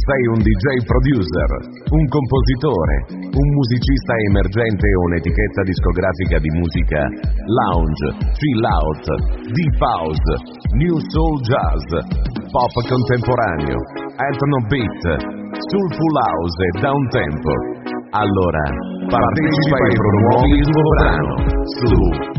Sei un DJ producer, un compositore, un musicista emergente o un'etichetta discografica di musica lounge, chill out, deep house, new soul jazz, pop contemporaneo, ethno beat, soulful house e downtempo. Allora, partecipa e promuovi il tuo brano su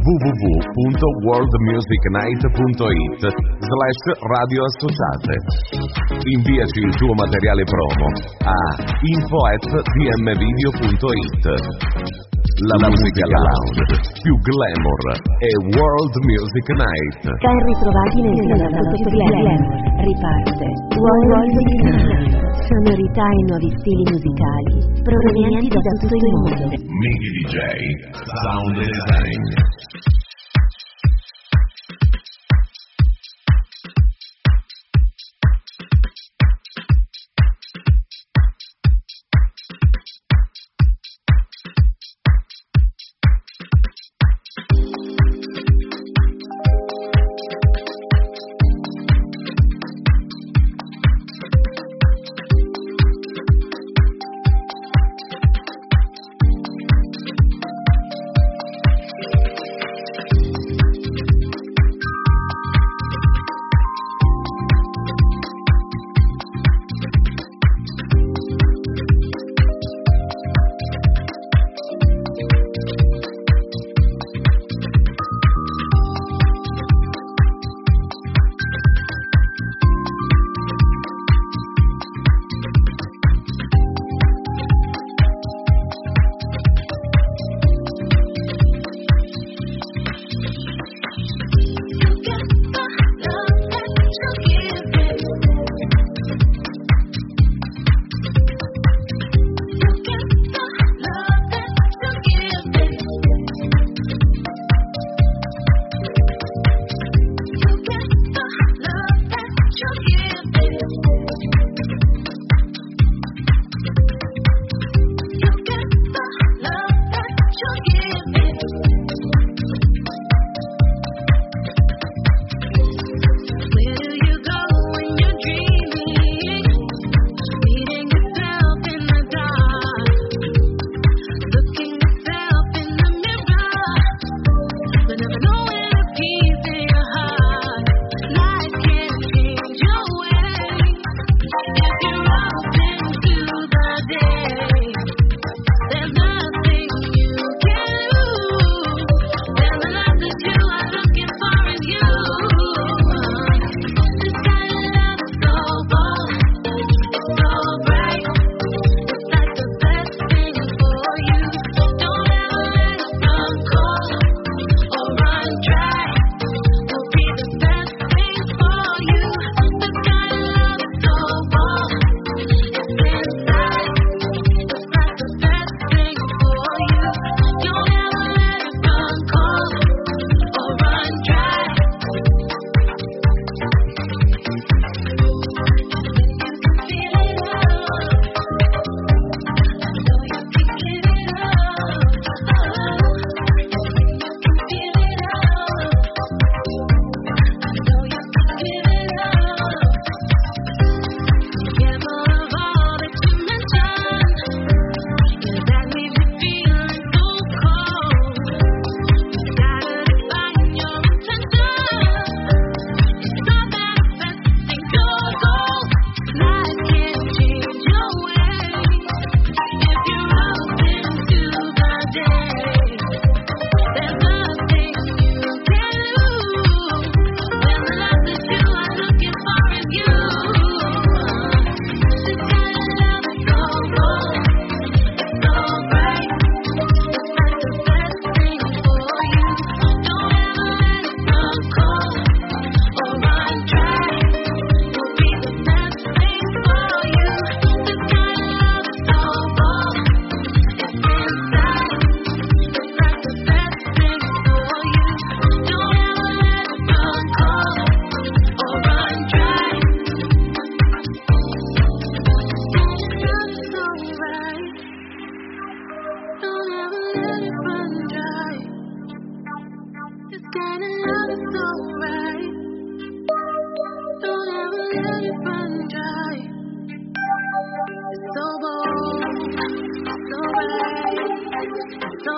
www.worldmusicnight.it/radio associate. Inviaci il tuo materiale promo a info@dmvideo.it. La musica lounge più glamour è World Music Night. Ben ritrovati nel salotto glamour. Riparte World Music Night. Sonorità e nuovi stili musicali provenienti da tutto il mondo. Miki DJ Sound Design.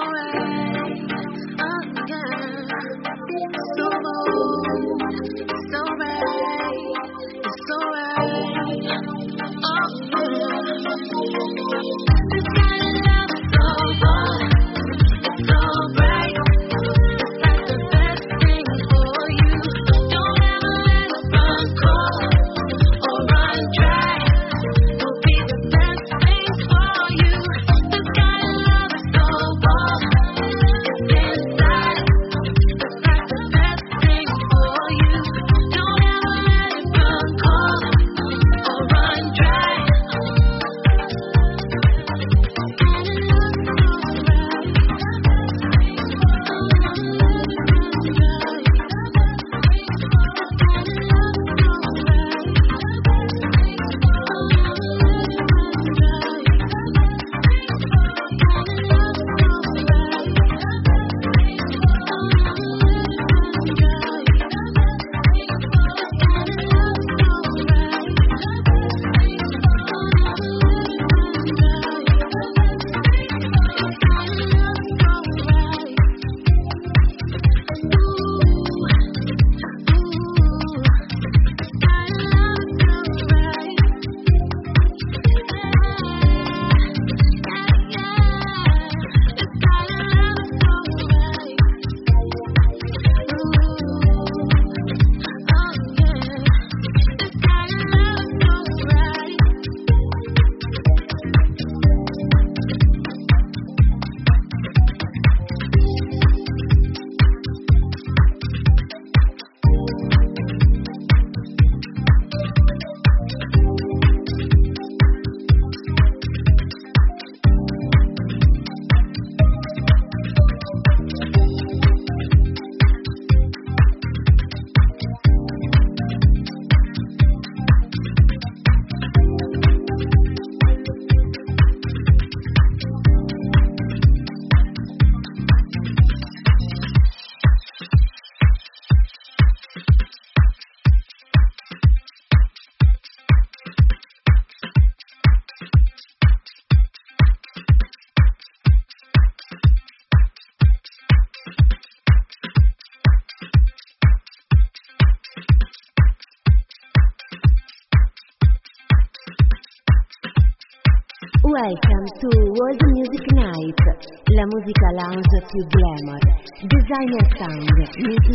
Welcome to World Music Night, la musica lounge più glamour, designer sound, miti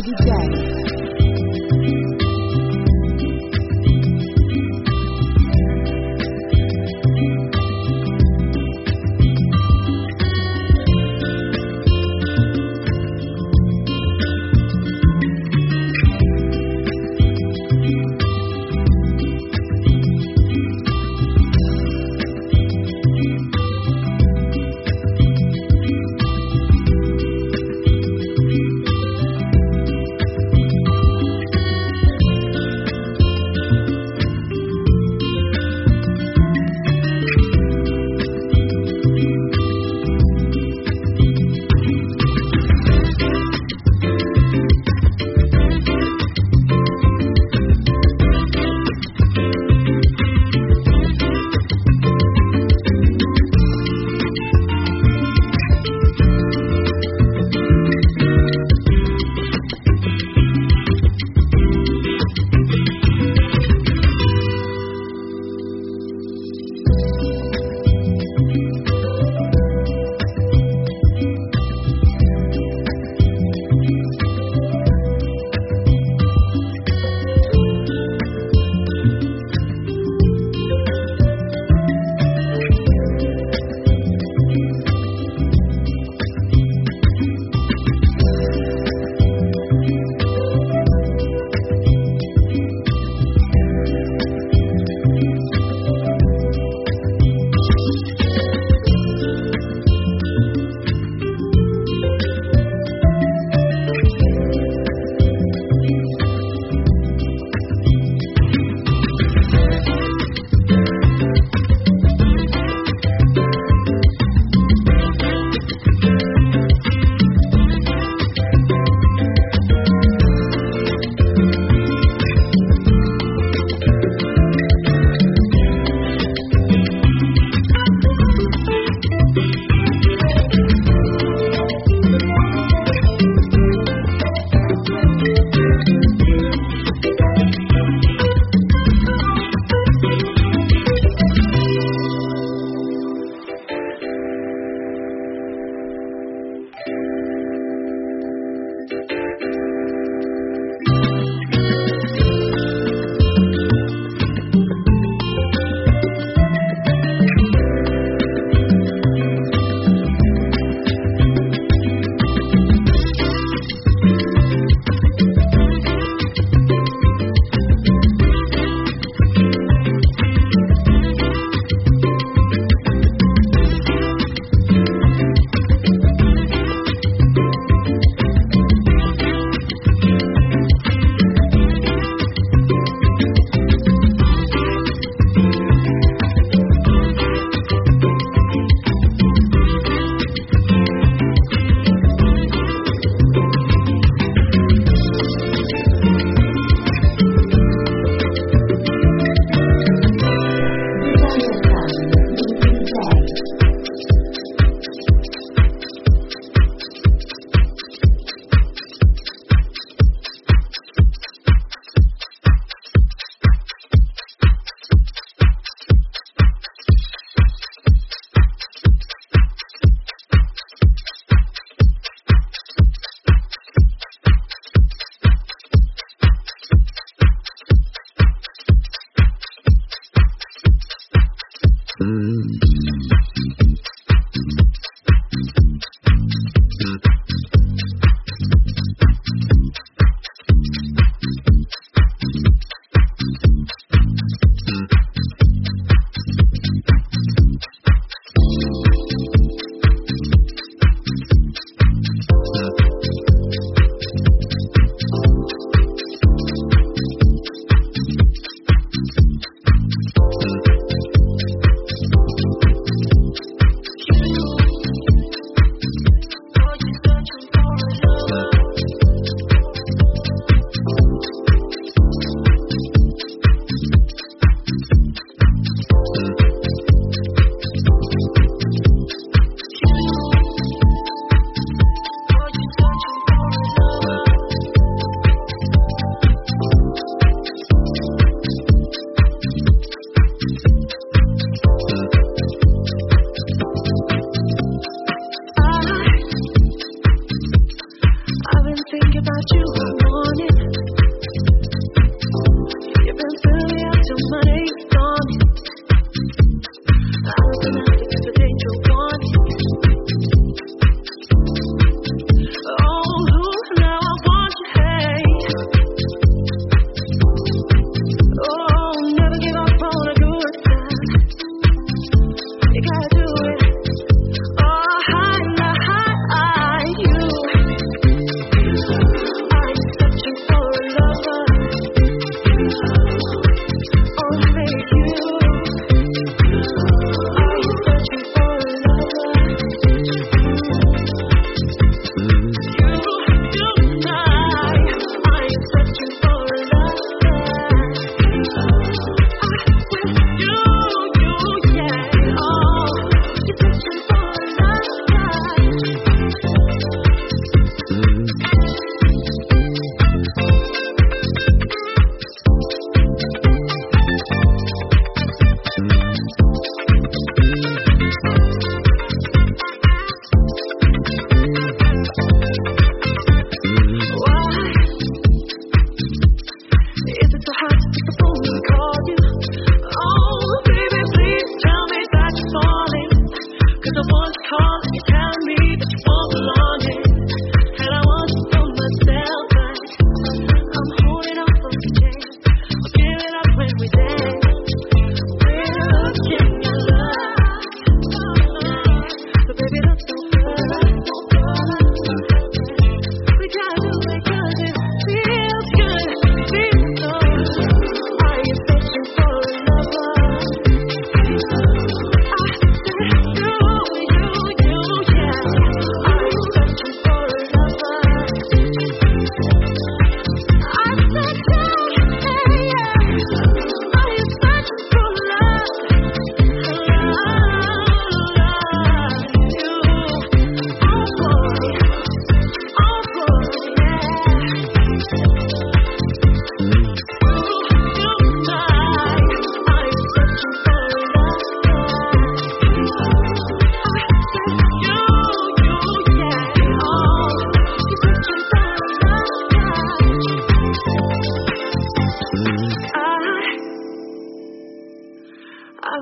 DJ.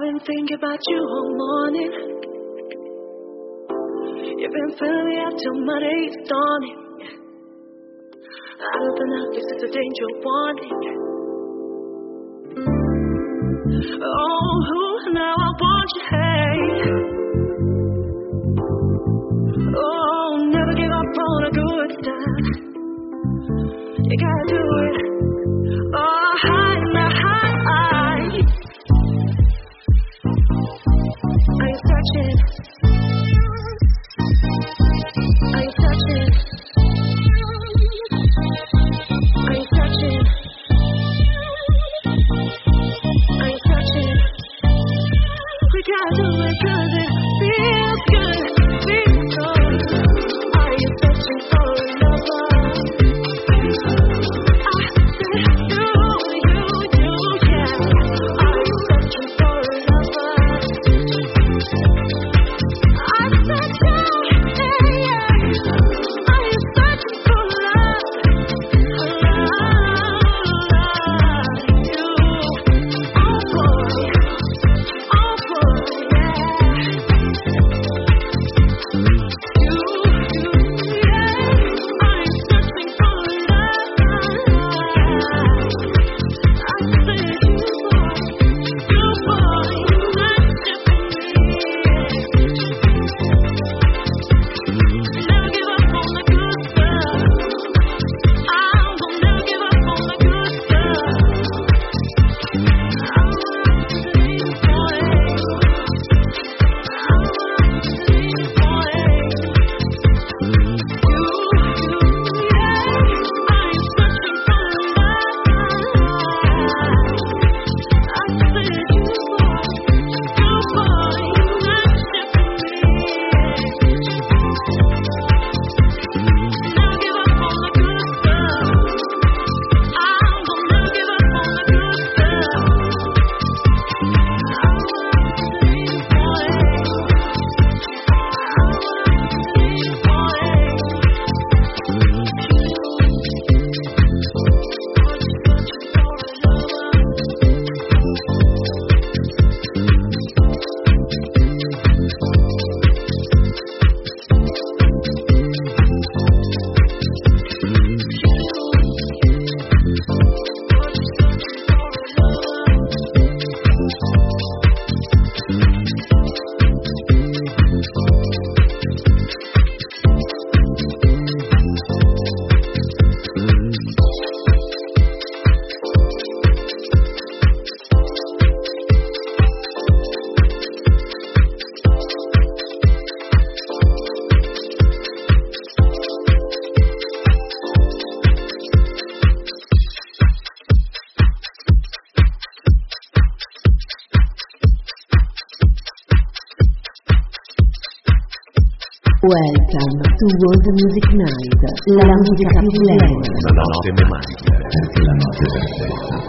been thinking about you all morning. You've been filling me up till my day's dawning. Out of the night, this is a danger warning. Oh, now I want you, hey. Oh, never give up on a good start. You gotta do it. Oh, high in the high. Are you searching? Are you searching? Are you searching? Are you searching? We gotta do it 'cause it feels good. Feels good. Are you searching for a lover? I said you, yeah. Are you searching for a lover? I said you, yeah. Are you searching for love? You, oh boy, yeah. You, yeah. Are you searching for love? I said you, boy, never give up on the good stuff. I will never give up on the good stuff. I will believe, boy. I will believe, boy. You, yeah. Are you searching for love? I said you, boy, worship me. Never give up on the good stuff. I will never give up on the good stuff. I will believe, boy. I will Welcome to World Music Night, la musica più bella. La notte magica, la notte perfetta.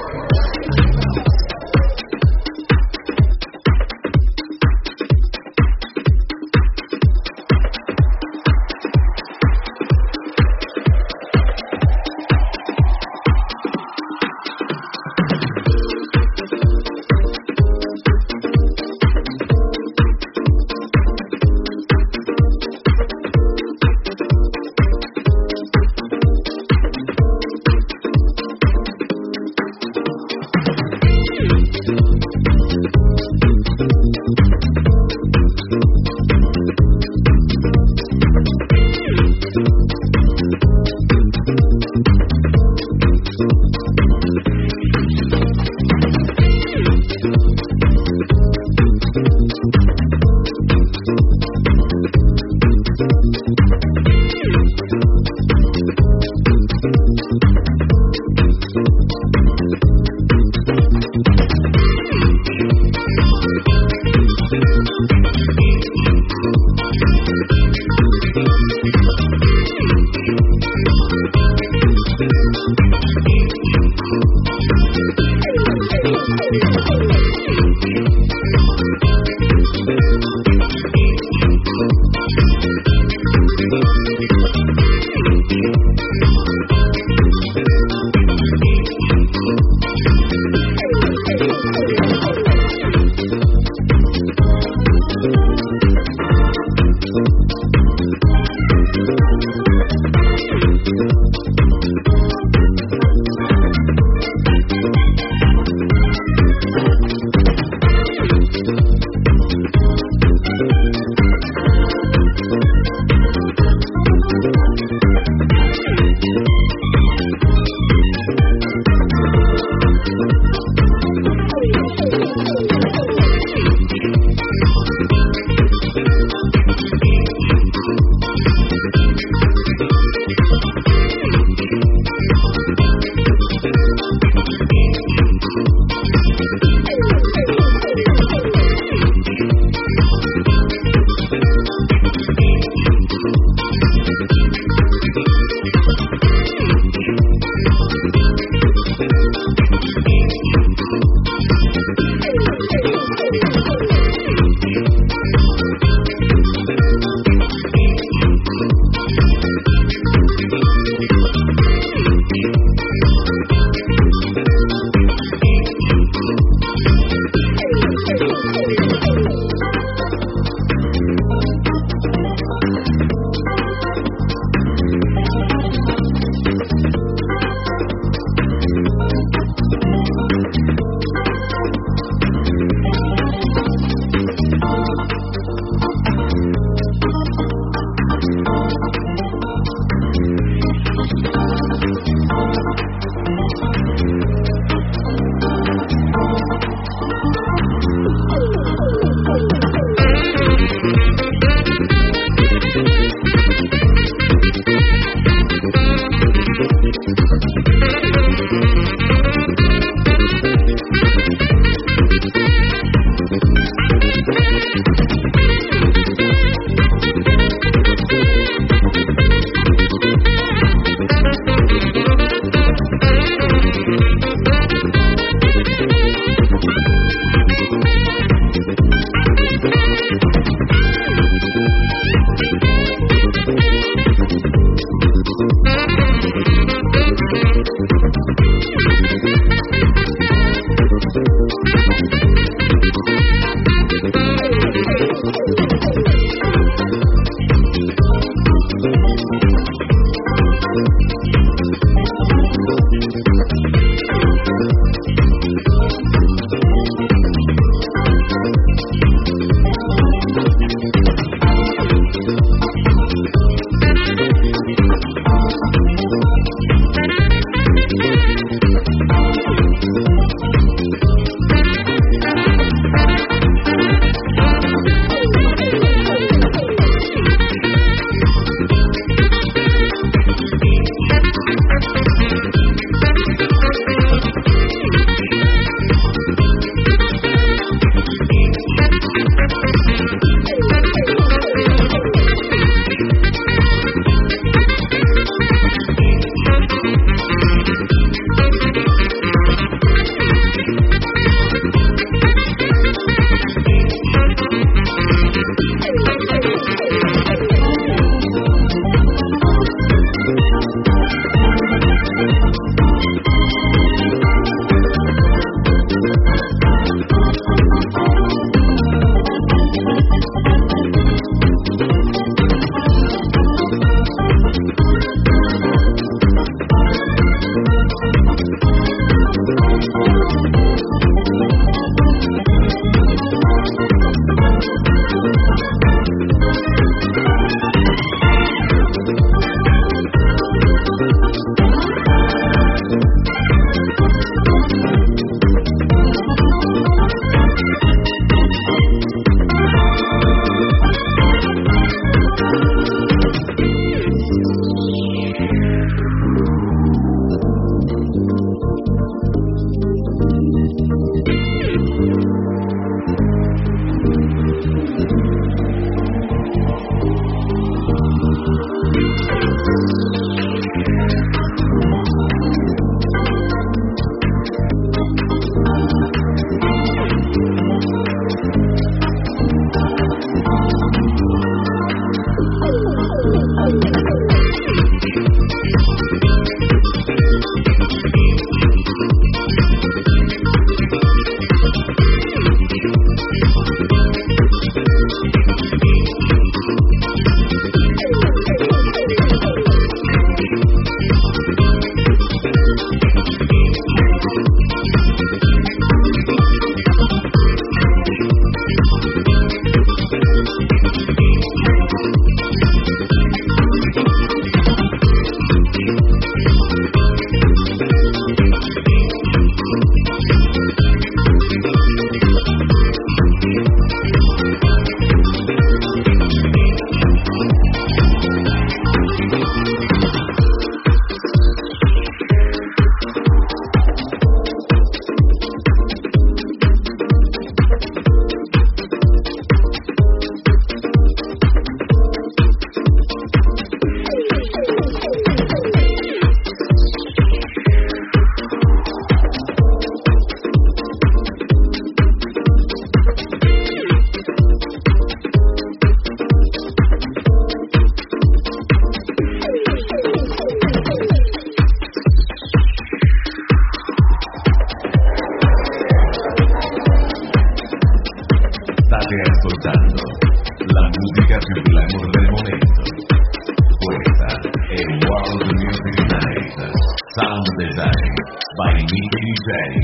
State ascoltando la musica più glamour del momento. Questa è World Music Night, Sound Design by Mickey DJ.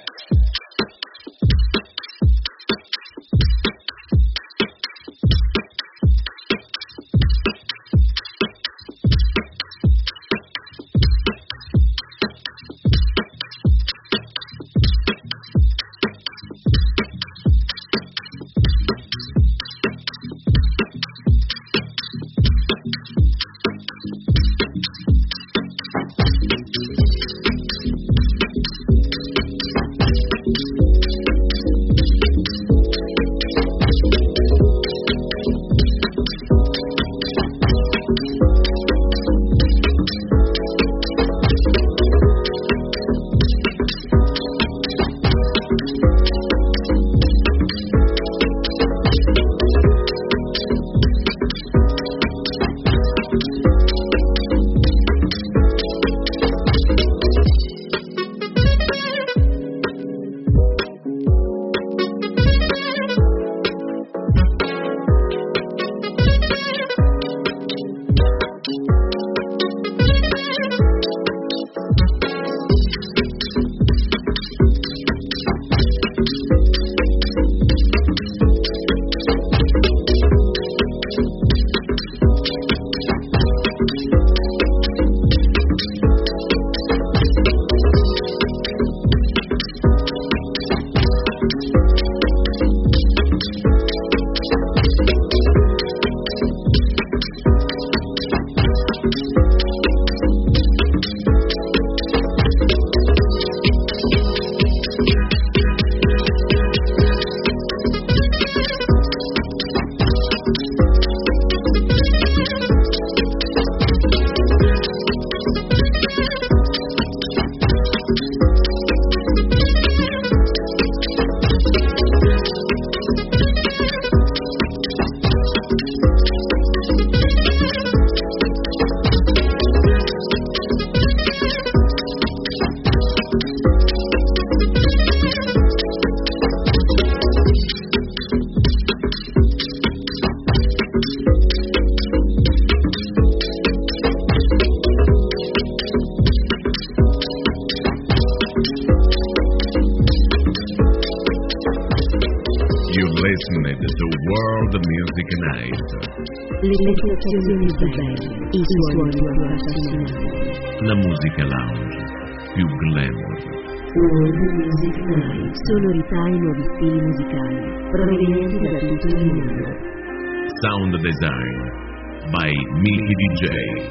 World Music Night. Le sensazioni più belle, i suoni più affascinanti. La musica lounge più glamour. World Music Night. Sonorità e nuovi stili musicali provenienti da tutto il mondo. Sound Design by Mickey DJ.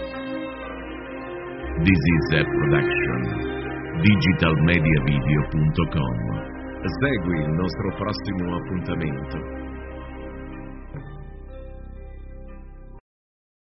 This is a production. digitalmediavideo.com. Segui il nostro prossimo appuntamento